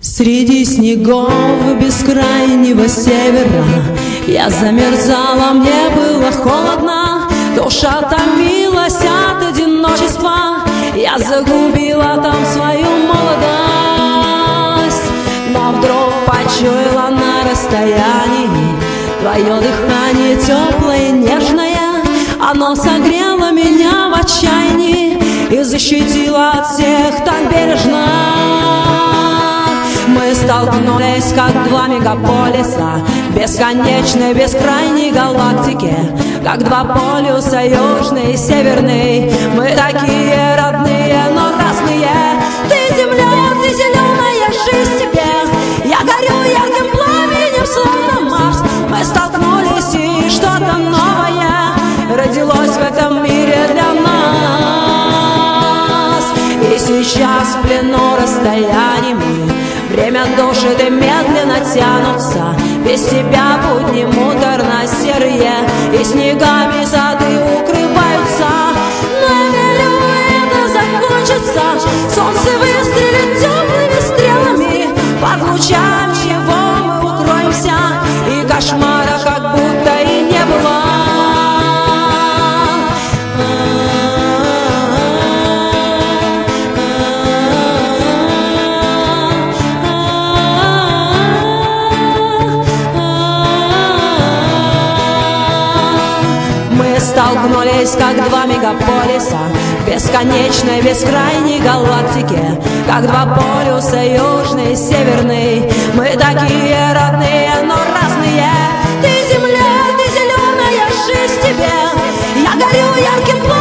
Среди снегов бескрайнего севера я замерзала, мне было холодно, душа томилась от одиночества, я загубила там свою молодость. Но вдруг почуяла на расстоянии твое дыхание теплое и нежное, оно согрело меня в отчаянии и защитило от всех так бережно. Мы столкнулись, как два мегаполиса бесконечной, бескрайней галактики, как два полюса, южный и северный. Мы такие родные, но разные. Ты земля, ты зеленая, жизнь тебе. Я горю ярким пламенем, словно Марс. Мы столкнулись, и что-то новое родилось в этом мире для нас. И сейчас в плену расстояний мы, время душит и медленно тянутся, без тебя будни муторно серые, и снегами сады укрываются. Но я верю, это закончится, солнце выстрелит теплыми стрелами, под лучами его мы укроемся, и кошмара как будто и не было. Столкнулись, как два мегаполиса бесконечной, бескрайней галактики, как два полюса, южный и северный. Мы такие родные, но разные. Ты земля, ты зеленая, жизнь тебе. Я горю ярким